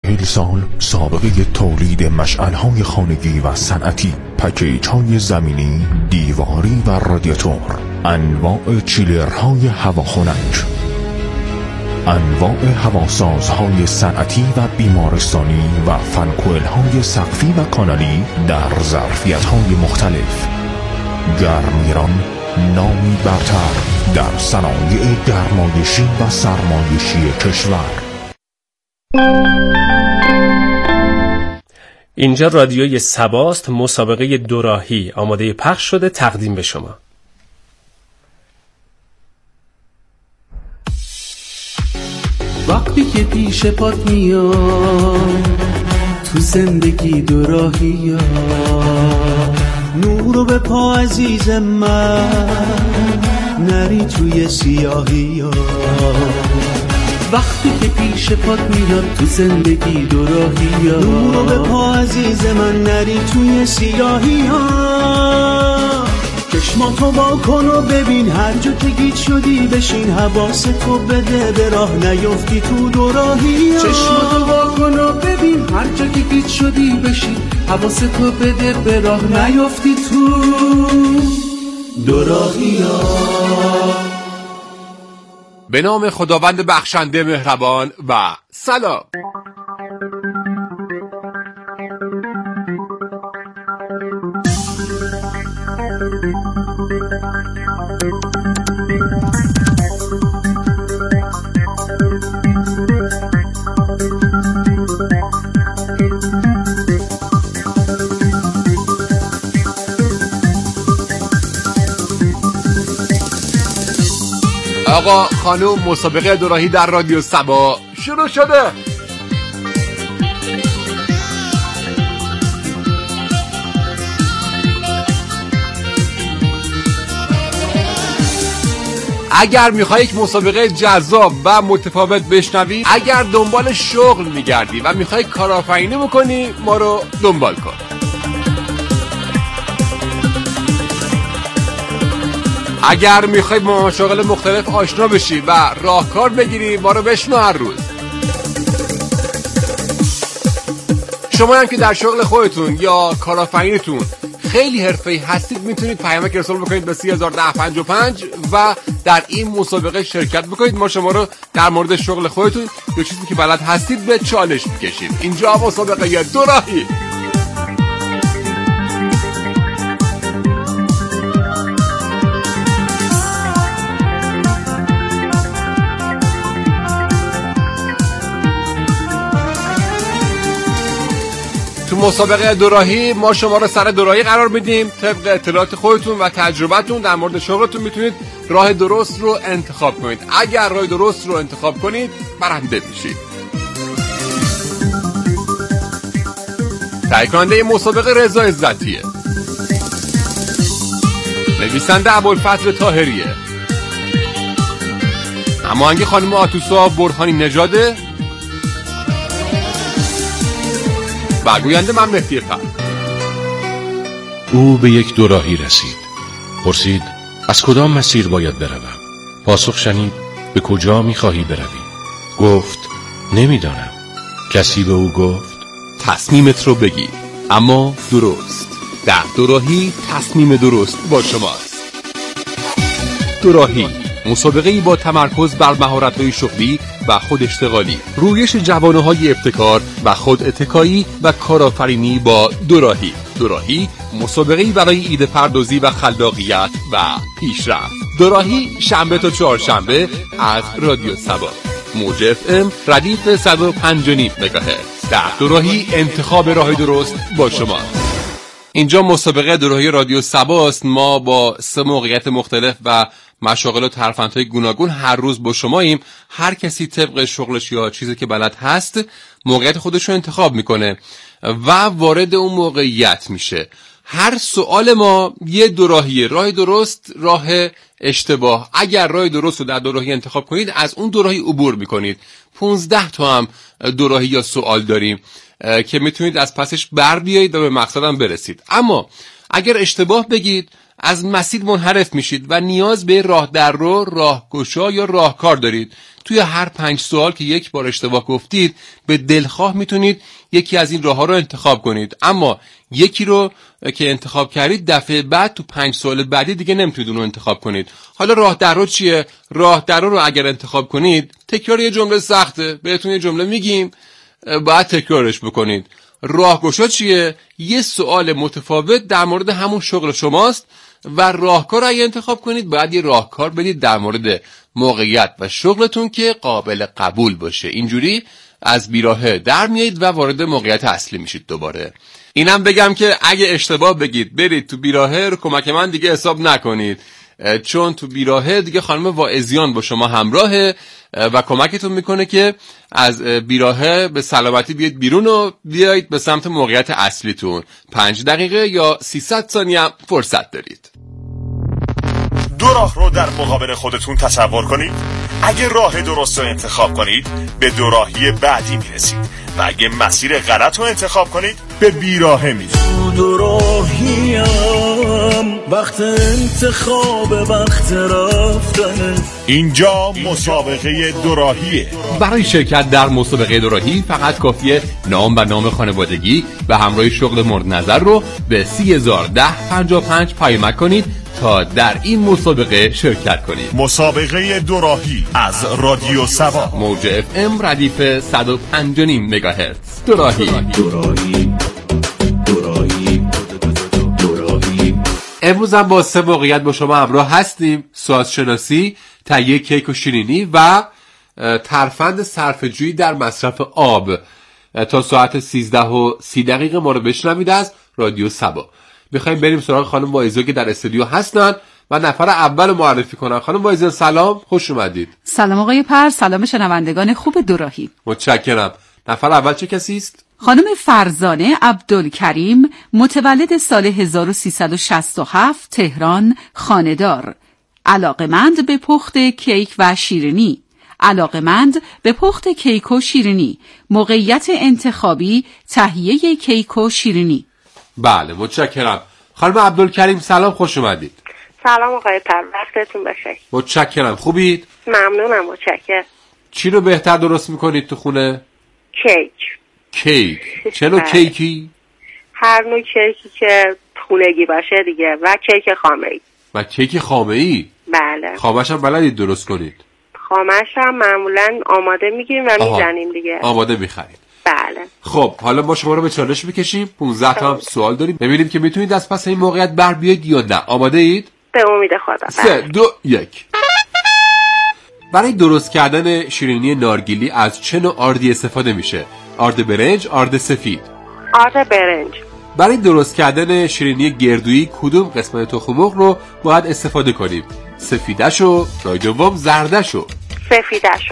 40 سال سابقه تولید مشعل‌های خانگی و صنعتی، پکیج‌های زمینی، دیواری و رادیاتور، انواع چیلرهای هواخنک، انواع هواسازهای صنعتی و بیمارستانی و فنکوئل‌های سقفی و کانالی در ظرفیت‌های مختلف. گرمیران، نامی برتر در صنایع گرمایشی و سرمایشی کشور. اینجا رادیوی سباست. مسابقه دوراهی آماده پخش شده تقدیم به شما. وقتی که پیش پات میام تو زندگی دوراهی ها، نورو به پا عزیز من، نری توی سیاهی ها. وقتی که پیش پات میاد تو زندگی دوراهی ها، نورو به پا عزیز من، نری توی سیاهی ها. چشماتو وا کن و ببین، هر جا که گیج شدی بشین، حواستو بده به راه نیفتی تو دوراهی ها. چشماتو وا کن و ببین، هر جا که گیج شدی بشین، حواستو بده به راه نیفتی تو دوراهی ها. به نام خداوند بخشنده مهربان و سلام. آقا خانوم، مسابقه دوراهی در رادیو سبا شروع شده. اگر میخوای یک مسابقه جذاب و متفاوت بشنوی، اگر دنبال شغل میگردی و میخوای کارآفرینی بکنی، ما رو دنبال کن. اگر میخوای با مشاغل مختلف آشنا بشی و راهکار بگیری، ما رو بشنو هر روز. شما هم که در شغل خودتون یا کارآفرینیتون خیلی حرفه‌ای هستید، میتونید پیامک ارسال بکنید به 301055 و در این مسابقه شرکت بکنید. ما شما رو در مورد شغل خودتون یا چیزی که بلد هستید به چالش میکشیم. اینجا مسابقه دوراهی. تو مسابقه دوراهی ما شما رو سر دوراهی قرار میدیم. طبق اطلاعات خودتون و تجربتون در مورد شغلتون میتونید راه درست رو انتخاب کنید. اگر راه درست رو انتخاب کنید، برنده میشید. تهیه کننده مسابقه رضا عزتیه، نویسنده ابوالفضل طاهریه، هماهنگ خانم آتوسا برهانی نژاده و گوینده من مهدی پر. او به یک دوراهی رسید. پرسید از کدام مسیر باید بروم؟ پاسخ شنید به کجا می‌خواهی بروی؟ گفت نمیدانم. کسی به او گفت تصمیمت رو بگیر، اما درست. در دوراهی تصمیم درست با شماست. دوراهی، مسابقه‌ای با تمرکز بر مهارت‌های شغلی و خود اشتغالی، رویش جوانه‌های ابتکار و خود اتکایی و کارآفرینی با دوراهی. دوراهی، مسابقه‌ای برای ایده پردازی و خلاقیت و پیشرفت. دوراهی شنبه تا چهارشنبه از رادیو سبا، موج FM ردیف 105.9 مگاهرتز. در دوراهی انتخاب راه درست با شما. اینجا مسابقه دوراهی رادیو سباست. ما با 3 موقعیت مختلف و مشاغل و ترفندهای گوناگون هر روز با شماییم. هر کسی طبق شغلش یا چیزی که بلد هست موقعیت خودش رو انتخاب میکنه و وارد اون موقعیت میشه. هر سوال ما یه دوراهیه، راه درست، راه اشتباه. اگر راه درست رو در دوراهی انتخاب کنید، از اون دوراهی عبور میکنید. 15 تا هم دوراهی یا سوال داریم که میتونید از پسش بر بیایید و به مقصدم برسید. اما اگر اشتباه بگید از مسیر منحرف میشید و نیاز به راه در رو، راهگشا یا راهکار دارید. توی هر 5 سوال که یک بار اشتباه گفتید به دلخواه میتونید یکی از این راه‌ها رو انتخاب کنید، اما یکی رو که انتخاب کردید دفعه بعد تو 5 سوال بعدی دیگه نمیتونید اون رو انتخاب کنید. حالا راه در رو چیه؟ راه در رو اگر انتخاب کنید تکرار یه جمله سخته، بهتون یه جمله میگیم باید تکرارش بکنید. راهگشا چیه؟ یه سوال متفاوت در مورد همون شغل شماست و راهکار اگه انتخاب کنید باید یه راهکار بدید در مورد موقعیت و شغلتون که قابل قبول باشه. اینجوری از بیراهه در میایید و وارد موقعیت اصلی میشید دوباره. اینم بگم که اگه اشتباه بگید برید تو بیراهه رو کمک من دیگه حساب نکنید، چون تو بیراهه دیگه خانم واعظیان با شما همراهه و کمکتون میکنه که از بیراهه به سلامتی بیاید بیرون و بیایید به سمت موقعیت اصلیتون. 5 دقیقه یا 300 ثانیه هم فرصت دارید. دو راه رو در مقابل خودتون تصور کنید. اگه راه درست رو انتخاب کنید به دوراهی بعدی میرسید و اگه مسیر غلط رو انتخاب کنید به بیراهه میرسید. دوراهیم وقت انتخاب، وقت رفتن. اینجا مسابقه دوراهیه. برای شرکت در مسابقه دوراهی فقط کافیه نام و نام خانوادگی و همراه شغل مورد نظر رو به 301055 پیامک کنید تا در این مسابقه شرکت کنید. مسابقه دوراهی از رادیو سبا، موج FM ردیف 105.5 مگاهرتز. دوراهی. امروز هم با 3 موقعیت با شما همراه هستیم: سازشناسی، تهیه کیک و شیرینی و ترفند صرفه‌جویی در مصرف آب. تا ساعت 13:30 ما رو بشنوید از رادیو سبا. میخوایم بریم سراغ خانم واعظی که در استودیو هستن و نفر اول معرفی کنن. خانم واعظی سلام، خوش اومدید. سلام آقای پر، سلام شنوندگان خوب دوراهی. متشکرم. نفر اول چه کسی است؟ خانم فرزانه عبدالکریم، متولد سال 1367، تهران، خانه‌دار، علاقمند به پخت کیک و شیرینی. موقعیت انتخابی تهیه کیک و شیرینی. بله متشکرم. خانم عبدالکریم سلام، خوش اومدید. سلام آقای پر، وقتتون بخیر. متشکرم. خوبید؟ ممنونم، متشکرم. چی رو بهتر درست میکنید تو خونه؟ کیک. چه نوع کیکی؟ هر نوع کیکی که خونگی باشه دیگه و کیک خامه‌ای. و کیک خامه‌ای؟ بله. خامش هم بلدید درست کنید؟ خامش هم معمولا آماده میگیریم و میزنیم دیگه. آماده میخرید؟ بله. خب حالا ما شما رو به چالش میکشیم. 15 تا هم سوال داریم، ببینیم که میتونید از پس این موقعیت بر بیاید یا نه. آماده اید؟ به امید خدا. 3 2 1. برای درست کردن شیرینی نارگیلی از چه نوع آردی استفاده میشه؟ آرد برنج، آرد سفید؟ آرد برنج. برای درست کردن شیرینی گردویی کدوم قسمت تخم مرغ رو باید استفاده کنیم؟ سفیدشو، راه دوم زردشو؟ سفیدشو.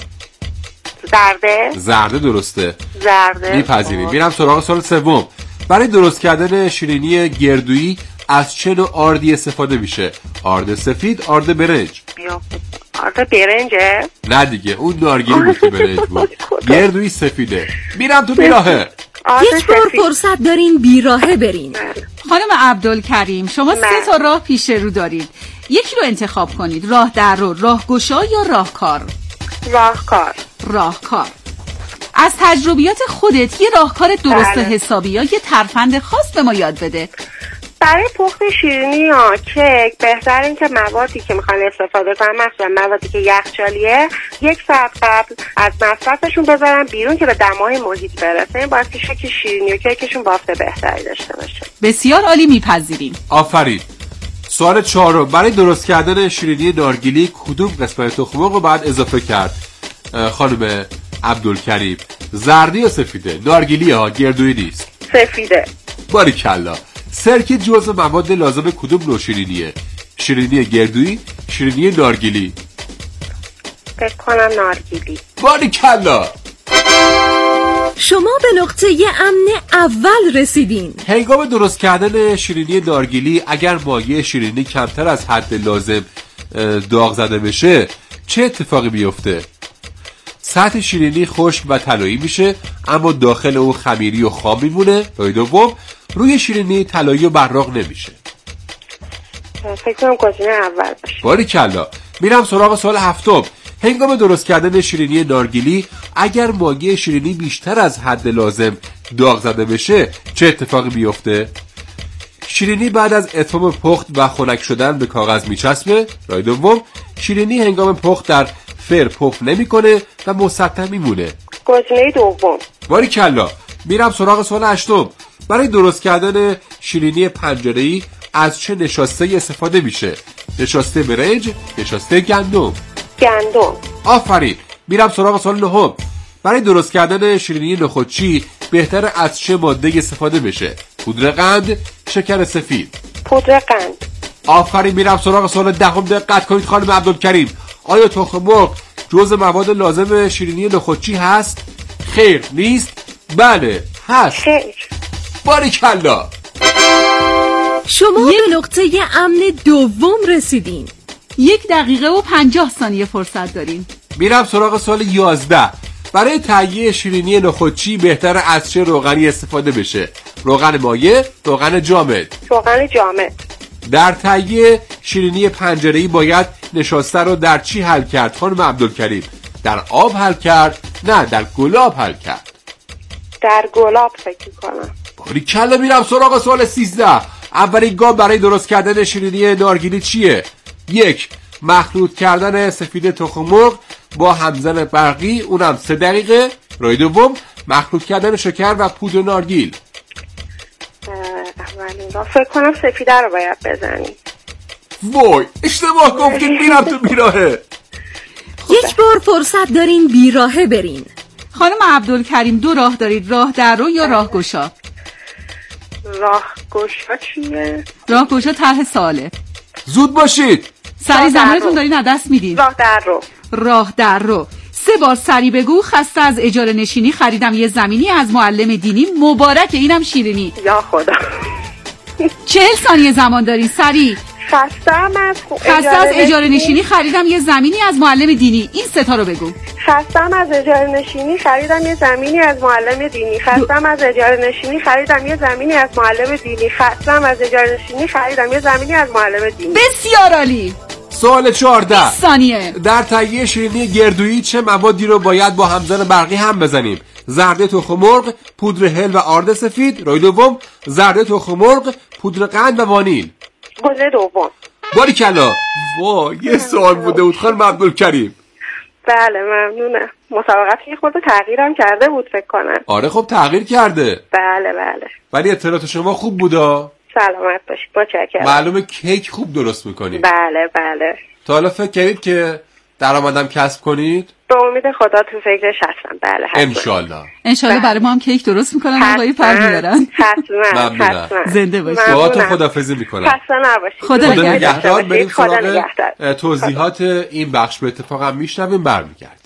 زرده درسته. زرده میپذیریم. میرم سراغ سوال سوم. برای درست کردن شیرینی گردویی از چه نوع آردی استفاده میشه؟ آرد سفید، آرد برنج؟ آرد برنجه؟ نه دیگه، اون نارگیلی بود که برنج بود. گردویی سفیده. میرم تو بیراهه. یک بار فرصت دارین بیراهه برین. خانم عبدالکریم شما 3 تا راه پیش رو دارید، یکی رو انتخاب کنید: راه در رو، راهگشا یا راهکار؟ راهکار. از تجربیات خودت یه راهکار درست و حسابی یا یه ترفند خاص به ما یاد بده. برای پخت شیرینی یا کیک بهتر این که موادی که میخوان استفاده کنن، مثلا موادی که یخچالیه، 1 ساعت قبل از مصرفشون بذارن بیرون که به دمای محیط برسه. این باعث میشه که شیرینی و کیکشون بافت بهتری داشته باشه. بسیار عالی، میپذیریم. آفرین. سوال 4. برای درست کردن شیرینی نارگیلی کدوم قسمت تخم مرغ رو باید اضافه کرد؟ خانم عبدالکریم، زردی یا سفیده؟ نارگیلی ها، گردویی نیست. سفیده. باریکلا. سرکه جزو مواد لازم کدوم نوع شیرینیه؟ شیرینی گردویی، شیرینی نارگیلی؟ فکر کنم نارگیلی. باریکلا. شما به نقطه امن اول رسیدین. هنگام درست کردن شیرینی نارگیلی اگر مایع شیرینی کمتر از حد لازم داغ زده بشه چه اتفاقی میفته؟ سطح شیرینی خشک و طلایی میشه اما داخل اون خمیری و خام میمونه. راه دوم، روی شیرینی طلایی و براق نمیشه. فکر کنم گزینه اول باشه. باریکلا. میرم سراغ سوال هفتم. هنگام درست کردن شیرینی نارگیلی اگر ماگی شیرینی بیشتر از حد لازم داغ زده بشه چه اتفاقی بیفته؟ شیرینی بعد از اتمام پخت و خنک شدن به کاغذ میچسبه. راه دوم، شیرینی هنگام پخت در فر پف نمیکنه و مسطح میمونه. گزینه دوم. باریکلا. میرم سراغ سوال هشتم. برای درست کردن شیرینی پنجره‌ای از چه نشاسته استفاده میشه؟ نشاسته برنج، نشاسته گندم. گندم. آفرین. میرم سراغ سوال نهم. برای درست کردن شیرینی نخودچی بهتر از چه ماده استفاده بشه؟ پودر قند، شکر سفید. پودر قند. آفرین. میرم سراغ سوال دهم. دقت کنید خانم عبدالکریم. آیا تخم مرغ جزء مواد لازم شیرینی نخودچی هست؟ خیر نیست. بله هست. خیر. باریکلا. شما به نقطه امن دوم رسیدین. 1 دقیقه و 50 ثانیه فرصت دارین. میرم سراغ سوال 11. برای تهیه شیرینی نخودچی بهتر از چه روغنی استفاده بشه؟ روغن مایع، روغن جامد. روغن جامد. در تهیه شیرینی پنجره‌ای باید نشاسته رو در چی حل کرد خانم عبدالکریم؟ در آب حل کرد؟ نه در گلاب حل کرد. در گلاب فکر کنم. باریکلا. میرم سراغ سوال 13. اولین گام برای درست کردن شیرینی نارگیلی چیه؟ 1. مخلوط کردن سفید تخم مرغ با همزن برقی، اونم 3 دقیقه. راه دوم، مخلوط کردن شکر و پودر نارگیل. اولین گام فکر کنم سفیده رو باید بزنی. وای اشتباه گفتید. میرم تو بیراهه. یک بار فرصت دارین بیراهه برین. خانم عبدالکریم 2 راه دارید، راه در رو یا راهگشا. راهگشا چیه؟ راهگشا طرح سواله. زود باشید. سری زمانتون دارین از دست میدین. راه در رو. راه در رو. 3 بار سری بگو. خسته از اجاره نشینی خریدم یه زمینی از معلم دینی. مبارکه اینم شیرینی. یا خدا. 40 ثانیه زمان دارین. سری. خسته از اجاره نشینی خریدم یه زمینی از معلم دینی. این 3 تا رو بگو. خستم از اجاره نشینی خریدم یه زمینی از معلم دینی. خستم از اجاره نشینی خریدم یه زمینی از معلم دینی. خستم از اجاره نشینی خریدم یه زمینی از معلم دینی. بسیار عالی. سوال 14. 20 ثانیه. در تهیه شیرینی گردویی چه موادی رو باید با همزن برقی هم بزنیم؟ زرده تخم مرغ، پودر هل و آرد سفید. راه دوم، زرده تخم مرغ، پودر قند و وانیل. گزینه دوم. باریکلا. وای یه سوال بوده بود خانم عبدالکریم. بله ممنونم. مسابقت یه خورده تغییرم کرده بود فکر کنم. آره خب تغییر کرده. بله بله. ولی اطلاعات شما خوب بودا. سلامت باشید. متشکرم. معلومه کیک خوب درست میکنید. بله بله. تا حالا فکر کردید که درآمدم کسب کنید؟ به امید خدا تو فکرش هستم. بله حتما. انشالله برای ما هم کیک درست میکنن آقای پرمیارن. حتما. زنده باشید. باهاتون خداحافظی میکنم. خسته نباشید. خدا نگهدار. بریم سراغ توضیحات این بخش. به اتفاق هم میشنویم برمیگردیم.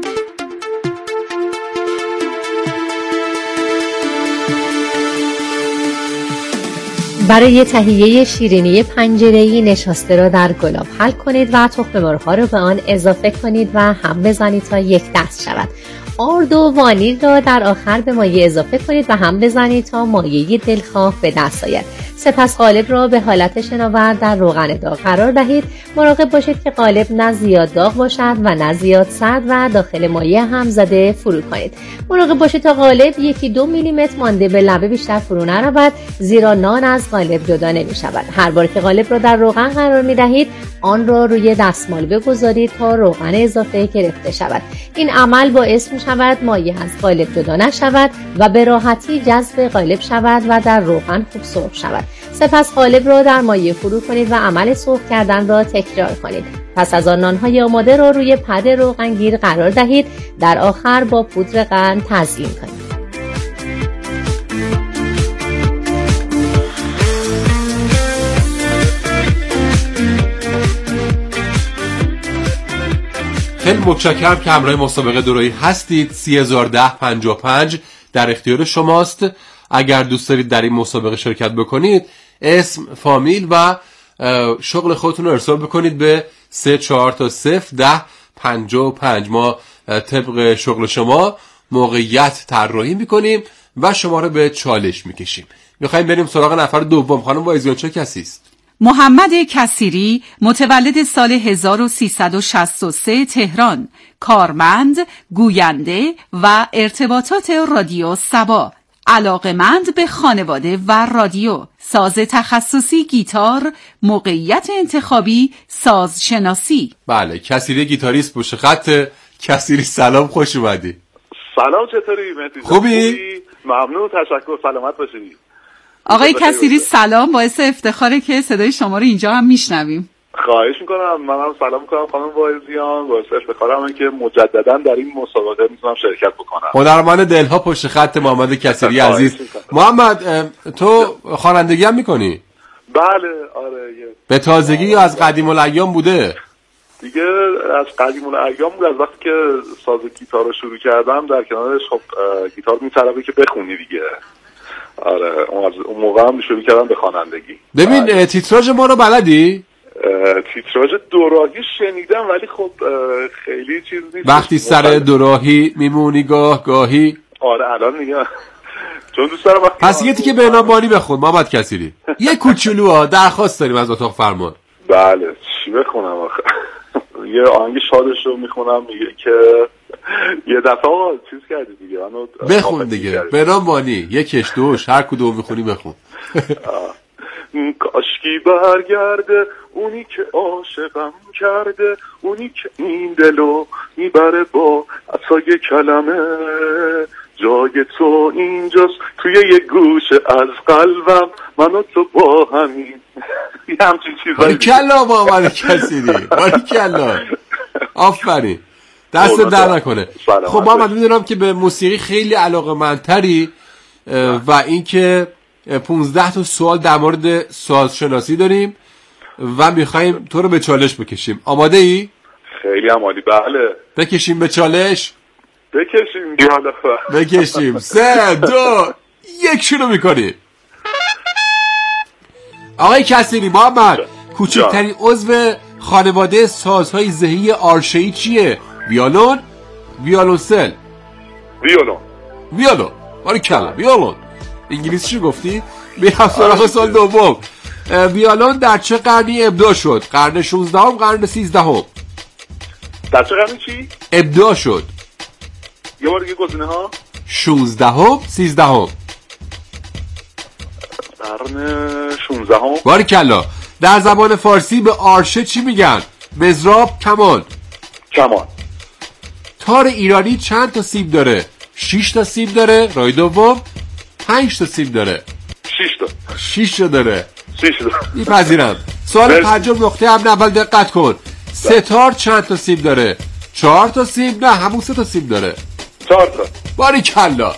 برای تهیه شیرینی پنجره‌ای نشاسته را در گلاب حل کنید و تخم مرغ‌ها را به آن اضافه کنید و هم بزنید تا یک دست شود. آرد و وانیل را در آخر به مایع اضافه کنید و هم بزنید تا مایع دلخواه به دست آید. سپس قالب را به حالت شناور در روغن داغ قرار دهید. مراقب باشید که قالب نه زیاد داغ باشد و نه زیاد سرد و داخل مایع هم زده فرو کنید. مراقب باشید تا قالب 1-2 میلیمتر مانده به لبه بیشتر فرو نرود، زیرا نان از قالب جدا نمی شود. هر بار که قالب را در روغن قرار می دهید آن را روی دستمال بگذارید تا روغن اضافه گرفته شود. این عمل باعث می شود مایع از قالب جدا نشود و به راحتی جذب قالب شود و در روغن خوب سرخ شود. سپس قالب را در مایع فرو کنید و عمل سرخ کردن را تکرار کنید. پس از آن نان‌های آماده را روی پد روغنگیر قرار دهید. در آخر با پودر قند تزیین کنید. خیلی متشکرم که همراه مسابقه دوراهی هستید. 301055 در اختیار شماست. اگر دوست دارید در این مسابقه شرکت بکنید اسم، فامیل و شغل خودتون رو ارسال بکنید به 34 ما طبق شغل شما موقعیت طراحی میکنیم و شما رو به چالش میکشیم. میخوایم بریم سراغ نفر دوم. خانم وایزیان چه کسی است؟ محمد کثیری، متولد سال 1363 تهران، کارمند، گوینده و ارتباطات رادیو صبا، علاقمند به خانواده و رادیو، ساز تخصصی گیتار، موقعیت انتخابی، سازشناسی. بله، کثیری گیتاریست پشت خط. کثیری سلام، خوش اومدی. سلام، چطوری مهدی؟ خوبی؟ ممنون، تشکر، سلامت باشی. آقای کثیری سلام، باعث افتخاره که صدای شما رو اینجا هم میشنویم. خواهش میکنم. منم سلام میکنم خانم واعظیان، باعث افتخارمه که مجددا در این مسابقه میتونم شرکت بکنم. هنرمند دلها پشت خط محمد کثیری عزیز. محمد، تو خوانندگی هم میکنی؟ بله، آره. به تازگی یا از قدیم الایام بوده؟ دیگه از قدیم الایام بود. از وقتی که ساز گیتار رو شروع کردم در کنارش خب گیتار میطلبه که بخونی دیگه. آره، اون موقع هم شروع کردم به خوانندگی. ببین، تیتراژ ما رو بلدی؟ تیتراژ دوراهی شنیدم ولی خب خیلی چیز نیست. وقتی سر دوراهی میمونی گاهی. آره، الان میگم چون دوست دارم. پس یه تیکه بهنامبانی بخون محمد کثیری. یه کوچولو درخواست داریم از اتاق فرمان. بله، چی بخونم آخه؟ یه آهنگ شادش رو میخونم، میگه که یه دفعه آقا چیز کردی دیگه. بخون دیگه، بهنامبانی، یکش دوش، هر کدوم میخونی بخون. کاشکی برگرده اونی که عاشقم کرده، اونی که این دلو میبره با عصای کلمه، جای تو اینجاست توی یه گوشه از قلبم، من و تو با همین. یه همچین چیزایی. باریکلا محمد کثیری، باریکلا، آفرین، دست در نکنه. خب محمد، میدونم که به موسیقی خیلی علاقه‌مندتری و اینکه 15 تا سوال در مورد سازشناسی داریم و میخواییم تو رو به چالش بکشیم. آماده ای؟ خیلی عالی. بله، بکشیم به چالش. بکشیم 3 2 1 شروع میکنیم. آقای کثیری، محمد، کوچکترین عضو خانواده سازهای ذهی آرشه‌ای چیه؟ ویولون، ویولونسل؟ ویولون. باریکلا، ویولون. انگلیسی چی گفتی؟ میرم سراغ سال دوم. ویولون در چه قرنی ابداع شد؟ قرن 16ام، قرن 13ام؟ در چه قرنی چی؟ ابداع شد. یه بار دیگه گزینه ها. 16ام، 13ام؟ قرن 16ام. باریکلا. در زبان فارسی به آرشه چی میگن؟ مزراب، کمان؟ کمان. تار ایرانی چند تا سیم داره؟ 6 تا سیم داره. راه دوم 5 تا سیم داره. 6 تا داره. میپذیرم. سوال پنجم نقطه هم اول دقت کن. ستار چند تا سیم داره؟ 4 تا سیم؟ نه، همون 3 تا سیم داره. 4 تا. باریکلا.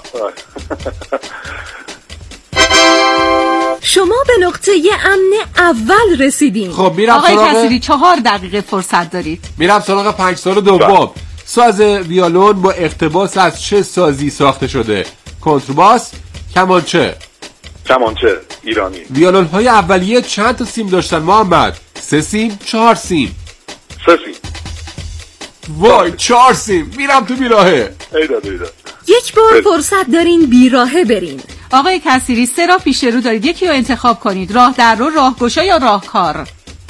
شما به نقطه امن اول رسیدین. خب میرم آقای کثیری 4 دقیقه فرصت دارید. میرم سراغ 5 سال دوم. ساز ویولون با اقتباس از چه سازی ساخته شده؟ کنترباس، کمانچه؟ ایرانی. ویولون های اولیه چند تا سیم داشتن محمد؟ 3 سیم، 4 سیم؟ 3 سیم. وای، 4 سیم. میرم تو بیراهه. ایداد. یک بار فرصت دارین بیراهه برین. آقای کثیری 3 راه پیش رو دارید، یکی رو انتخاب کنید. راه در رو، راهگشا یا راهکار؟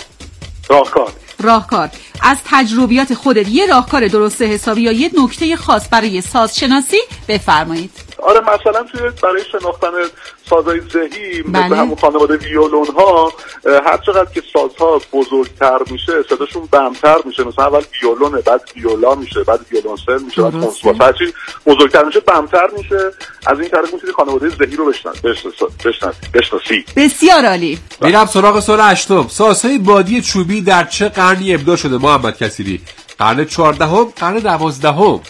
راهکار. از تجربیات خودت یه راهکار درست حسابی یا یه نکته خاص برای سازشناسی بفرمایید. آره، مثلا برای شناختن سازهای ذهی مثل همون خانواده ویولون ها، هر چقدر که سازها بزرگتر میشه صداشون بمتر میشه. مثلا اول ویولونه، بعد ویولا میشه، بعد ویولونسل میشه، بعد کنترباس. هرچی بزرگتر میشه بمتر میشه. از این طریق میتونی خانواده ذهی رو بشناسی. بسیار عالی. میرم سراغ سوال 8. سازهای بادی چوبی در چه قرنی ابداع شده محمد کثیری؟ قرن 14ام، قرن 12ام؟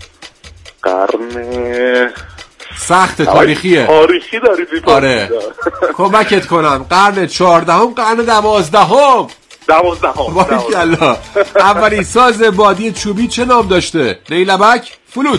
قرن سخت تاریخیه. تاریخی دارید. آره، کمکت کنم. قرن 14ام، قرن 12ام؟ 12ام. باریکلا. اولین ساز بادی چوبی چه نام داشته؟ نیلبک، فلوت؟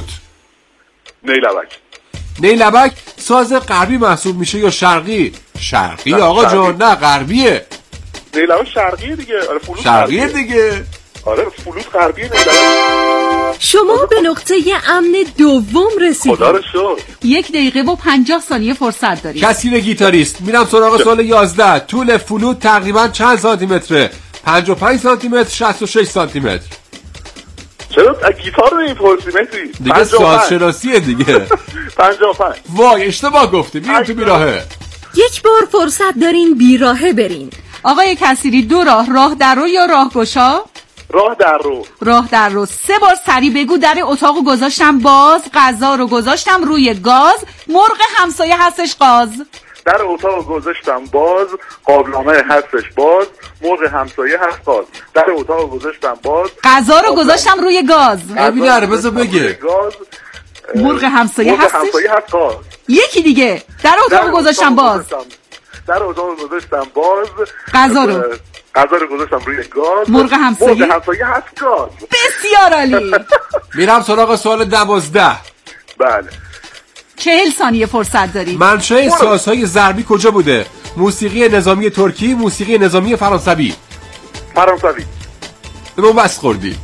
نیلبک ساز غربی محسوب میشه یا شرقی؟ شرقی آقا جان، نه غربیه. نیلبک شرقیه دیگه. آره، فلوت شرقیه دیگه. آره فلوت غربی نیلوک. شما به نقطه امن دوم رسیدید. خدا رو شکر. 1 دقیقه و 50 ثانیه فرصت دارید. کثیر گیتاریست. میرم سراغ سوال 11. طول فلوت تقریبا چند سانتی متره؟ 55 سانتی متر، 66 سانتی متر. چرا گیتار رو میپرسی مهدی؟ دیگه سازشناسیه دیگه. 55. وای اشتباه گفتی. میریم تو بیراهه. یک بار فرصت دارین بیراهه برین. آقای کثیری 2 راه در رو یا راهگشا؟ راه در رو. راه در رو. 3 بار سری بگو. در اتاقو گذاشتم باز، غذا رو گذاشتم روی گاز، مرغ همسایه هستش قاز. در اتاق گذاشتم باز، قابلمه هستش باز، مرغ همسایه هست قاز. در اتاق گذاشتم باز، غذا رو گذاشتم روی گاز. ببین بذار بگه. مرغ همسایه هست قاز. یکی دیگه. در اتاق گذاشتم باز. در اتاق گذاشتم باز، غذا رو گذاشتم روی گاز، مرغ همسایه هست گاز. بسیار عالی. میرم سراغ سوال 12. بله. 40 ثانیه فرصت دارید. منشأ سازهای ضربی کجا بوده؟ موسیقی نظامی ترکی، موسیقی نظامی فرانسوی. فرانسوی. رو بس خوردی.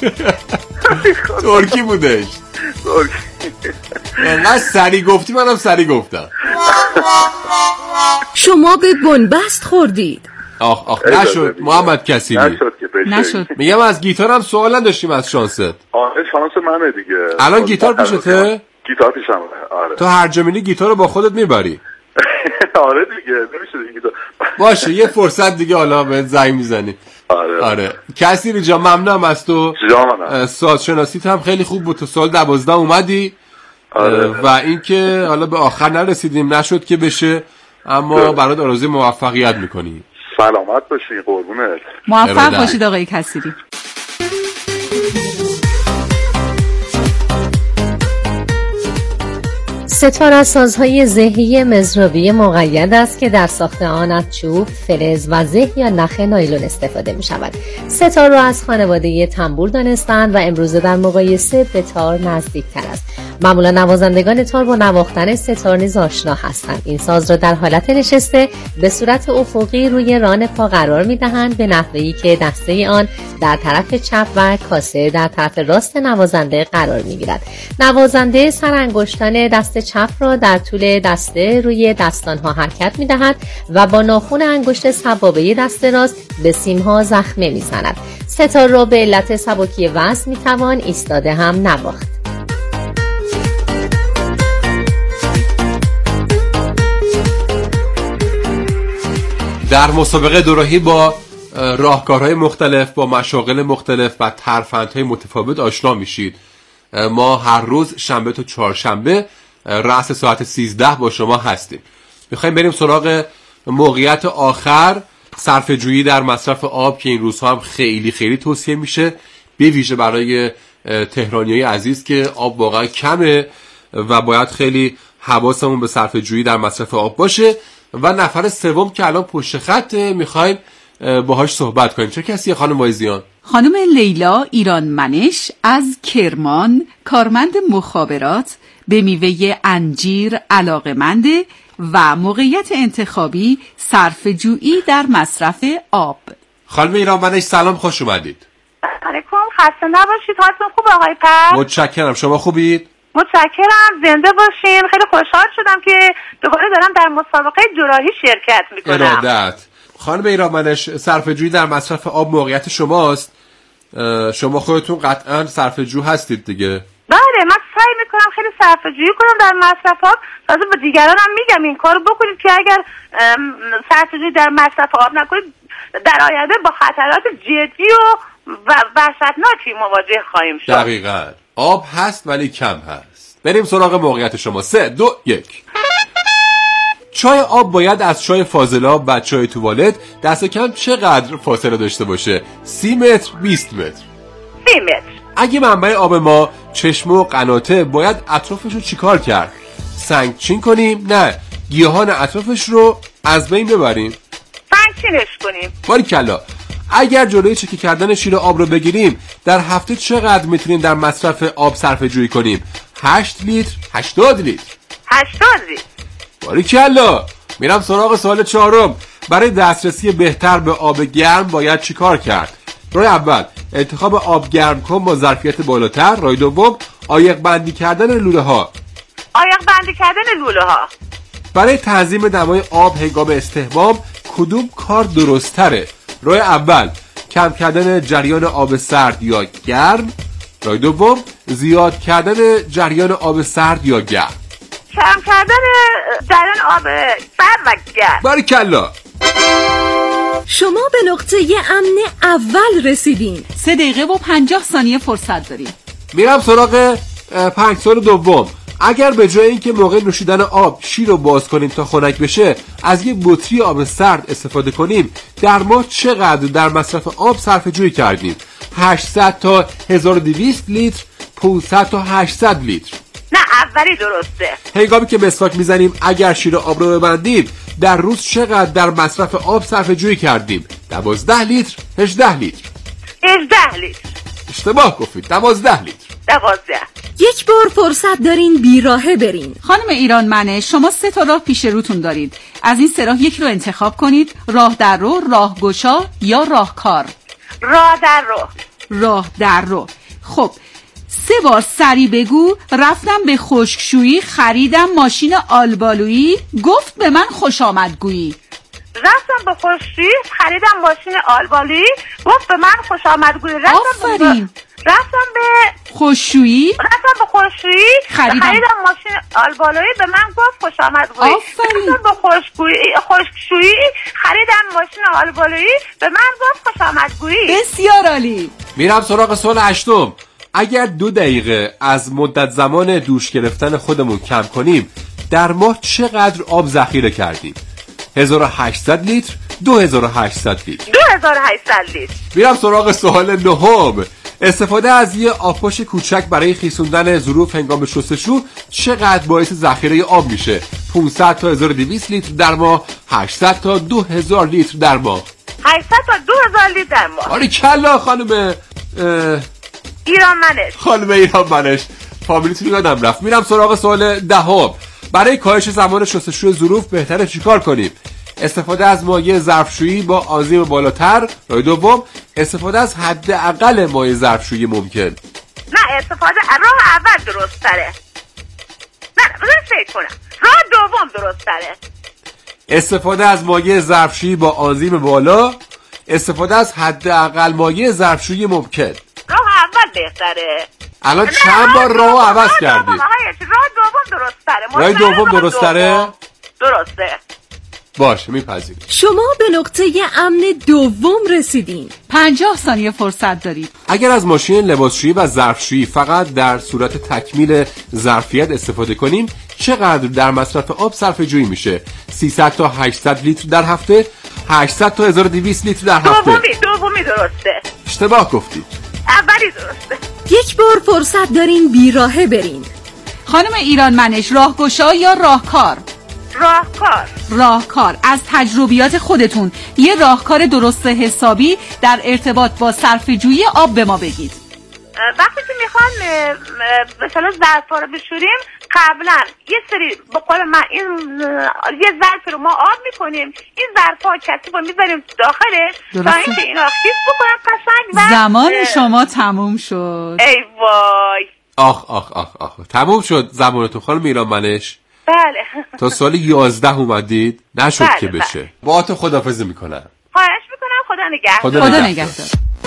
ترکی بودش. انقدر سری گفتی منم سری گفتم. شما به بنبست خوردید. آخ نشد محمد کثیری. نشد. میگم از گیتارم سوال نداشتیم از شانست. آره شانس منه دیگه. الان گیتار پیشته؟ گیتار پیشمه. آره. تو هر جا میری گیتار رو با خودت میبری. آره دیگه نمیشه دیگه. باشه یه فرصت دیگه حالا بهت زنگ میزنی. آره. کثیری جان ممنونم از تو. سازشناسیت هم خیلی خوب بود. تو سال 12 اومدی. آره. و اینکه حالا به آخر نرسیدیم نشد که بشه، اما برات آرزوی موفقیت میکنی. سلامت باشی قربونت. موفق باشید آقای کثیری. ستار از سازهای زهی مزرابی مقید است که در ساخت آن از چوب، فلز و زه یا نخ نایلون استفاده می شود. ستار را از خانواده تنبور دانستند و امروزه در مقایسه به تار نزدیک تر است. معمولا نوازندگان تار با نواختن ستار نیز آشنا هستند. این ساز را در حالت نشسته به صورت افقی روی ران پا قرار می دهند به نحوی که دسته آن در طرف چپ و کاسه در طرف راست نوازنده قرار می گیرد. نوازنده سرانگشتان دست چپ را در طول دسته روی دستانها حرکت می دهد و با ناخن انگشت سبابه دست راست به سیمها زخمه می زند. ستار را به علت سبکی وزن می توان ایستاده هم نواخت. در مسابقه دوراهی با راهکارهای مختلف، با مشاغل مختلف و ترفندهای متفاوت آشنا میشید. ما هر روز شنبه تا چهارشنبه رأس ساعت 13 با شما هستیم. میخوایم بریم سراغ موقعیت آخر، صرفه‌جویی در مصرف آب که این روزها هم خیلی خیلی توصیه میشه، به ویژه برای تهرانیای عزیز که آب واقعا کمه و باید خیلی حواسمون به صرفه‌جویی در مصرف آب باشه. و نفر سوم که الان پشت خط میخوایم باهاش صحبت کنیم. چه کسیه خانم وایزیان؟ خانم لیلا ایرانمنش از کرمان، کارمند مخابرات، به میوه انجیر علاقه‌منده و موقعیت انتخابی صرفه‌جویی در مصرف آب. خانم ایرانمنش سلام، خوش اومدید. علیکم، خسته نباشید. حالتون خوبه آقای پر؟ متشکرم، شما خوبید؟ متشکرم، زنده باشین. خیلی خوشحال شدم که دوباره دارم در مسابقه جراحی شرکت میکنم. ارادت. خانم ایرانمنش، صرفه‌جویی در مصرف آب موقعیت شماست. شما خودتون قطعا صرفه‌جو هستید دیگه. بله، من سعی میکنم خیلی صرفه‌جویی کنم در مصرف آب. تازه به دیگران هم میگم این کارو بکنید که اگر صرفه‌جویی در مصرف آب نکنید در آینده با خطرات جدی و وحشتناکی مواجه خواهیم شد. دقیقاً. آب هست ولی کم هست. بریم سراغ موقعیت شما. 3 2 1. چای آب باید از چای فاضلاب و چای توالت دست کم چقدر فاصله داشته باشه؟ 30 متر، 20 متر؟ 30 متر. اگه منبع آب ما چشمه و قناته، باید اطرافش رو چیکار کرد؟ سنگچین کنیم؟ نه، گیاهان اطرافش رو از بین ببریم. سنگچینش کنیم. باریکلا. اگر جلوی چکی کردن شیر آب رو بگیریم، در هفته چقدر میتونیم در مصرف آب صرفه‌جویی کنیم؟ 8 لیتر، 80 لیتر؟ 80 لیتر. باریکلا. میرم سراغ سوال 4. برای دسترسی بهتر به آب گرم باید چیکار کرد؟ راه اول، انتخاب آب گرم کن با ظرفیت بالاتر. راه دوم عایق بندی کردن لوله ها. برای تنظیم دمای آب هنگام استحمام کدوم کار درست تره؟ راه اول کم کردن جریان آب سرد یا گرم. راه دوم زیاد کردن جریان آب سرد یا گرم. کم کردن جریان آب سرد و گرم. باریکلا. شما به نقطه امن اول رسیدین. 3 دقیقه و 50 ثانیه فرصت داریم. میرم سراغ 5 سوال دوم. اگر به جای اینکه موقع نوشیدن آب شیر رو باز کنیم تا خنک بشه از یک بطری آب سرد استفاده کنیم، در ماه چقدر در مصرف آب صرفه جویی کردیم؟ 800 تا 1200 لیتر، 500 تا 800 لیتر. نه اولی درسته. هنگامی که مسواک میزنیم اگر شیر آب رو ببندیم در روز چقدر در مصرف آب صرفه جویی کردیم؟ 12 لیتر، 18 لیتر. 18 لیتر. اشتباه گفتید. 12 لیتر. 12. یک بار فرصت دارین بیراهه برین. خانم ایرانمنه، شما 3 تا راه پیش روتون دارید. از این 3 راه یکی رو انتخاب کنید. راه در رو، راه گشا یا راهکار. راه در رو. راه در رو. خب 3 بار سری بگو. رفتم به خشکشویی، خریدم ماشین آلبالویی، گفت به من خوش آمدگویی. رفتم به خشکشویی، خریدم ماشین آلبالویی، گفت به من خوش آمدگویی. آفرین. رفتم به خشکشویی، خریدم ماشین آلبالویی، به من گفت خوش آمدگویی. آفرین. رفتم به خشکشویی، خریدم ماشین آلبالویی، به من گفت خوش آمدگویی. بسیار عالی. میرم سراغ سوال 8. اگر 2 دقیقه از مدت زمان دوش گرفتن خودمون کم کنیم در ماه چقدر آب ذخیره کردیم؟ 1800 لیتر، 2800 لیتر. 2800 لیتر. میرم سراغ سوال 9. استفاده از یه آبپاش کوچک برای خیسوندن ظروف هنگام شستشو چقدر باعث ذخیره آب میشه؟ 500 تا 1200 لیتر در ماه، 800 تا 2000 لیتر در ماه. 800 تا 2000 لیتر در ماه. باریکلا خانم ایرانمنش. خانم ایرانمنش، فامیلیتون یادم رفت. میرم سراغ سوال 10. برای کاهش زمان شستشوی ظروف بهتره چیکار کنیم؟ استفاده از مایع ظرفشویی با آنزیم بالاتر. راه دوم استفاده از حداقل مایع ظرفشویی ممکن. نه استفاده راه اول درست تره. نه بذار فکر کنم. راه دوم درست تره. استفاده از مایع ظرفشویی با آنزیم بالا، استفاده از حداقل مایع ظرفشویی ممکن. راه اول بهتره. الان چند بار راه عوض کردی؟ راه دوم درست تره. راه دوم درست تره؟ درسته. باشه میپذیریم. شما به نقطه امن دوم رسیدین. 50 ثانیه فرصت دارید. اگر از ماشین لباسشویی و ظرفشویی فقط در صورت تکمیل ظرفیت استفاده کنیم چقدر در مصرف آب صرفه جویی میشه؟ 300 تا 800 لیتر در هفته، 800 تا 1200 لیتر در هفته. دومی درسته. اشتباه گفتید. اولی درسته. یک بار فرصت دارین بیراهه برین. خانم ایرانمنش، راهگشا یا راهکار؟ راهکار. از تجربیات خودتون یه راهکار درست حسابی در ارتباط با صرفه‌جویی آب به ما بگید. وقتی که میخوان مثلا ظرفا رو بشوریم قبلا یه سری به قول من این یه ظرف رو ما آب میکنیم، این ظرفا کثیف رو میذاریم داخلش تا اینکه اینا خیس بکنن قشنگ. زمان شما تموم شد. ای وای. آخ تموم شد زمانتون خانم ایرانمنش. بله. تا سال 11 اومدید نشد بله، که بشه. با تو خداحافظی میکنم. خواهش میکنم. خدا نگهدار.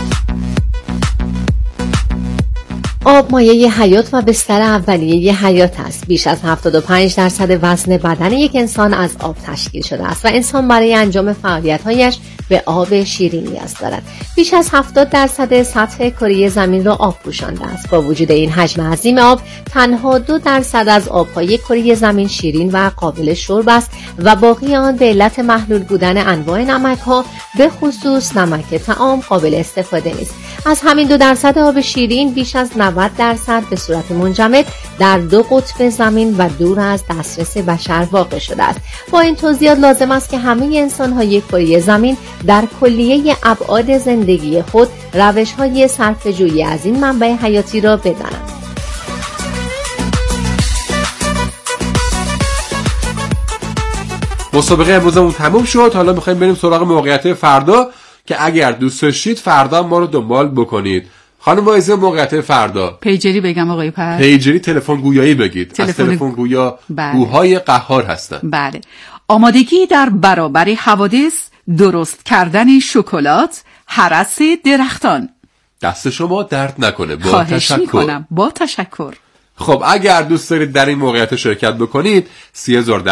آب مایه حیات و بستر اولیه حیات است. بیش از 75% وزن بدن یک انسان از آب تشکیل شده است و انسان برای انجام فعالیت‌هایش به آب شیرین نیاز دارد. بیش از 70% سطح کره زمین را آب پوشانده است. با وجود این حجم عظیم آب، تنها 2% از آب‌های کره زمین شیرین و قابل شرب است و باقی آن به علت محلول بودن انواع نمک‌ها به خصوص نمک طعام قابل استفاده نیست. از همین 2% آب شیرین بیش از 90% به صورت منجمد در 2 قطب زمین و دور از دسترس بشر واقع شده است. با این توضیحات لازم است که همه انسان‌های کره زمین در کلیه ابعاد زندگی خود روش‌های صرفه‌جویی از این منبع حیاتی را بدانند. مسابقه امروزمون تموم شد. حالا می‌خوایم بریم سراغ موقعیت فردا که اگر دوست داشتید فردا ما رو دنبال بکنید. خانم آیزه، موقعیت فردا پیجری بگم آقای پر؟ پیجری تلفن گویایی بگید. از تلفن گویا گوهای قهار هستن. بله. آمادگی در برابر حوادث، درست کردن شکلات، هرس درختان. دست شما درد نکنه. با خواهش تشکر. میکنم. با تشکر. خب اگر دوست دارید در این موقعیت شرکت بکنید 30,000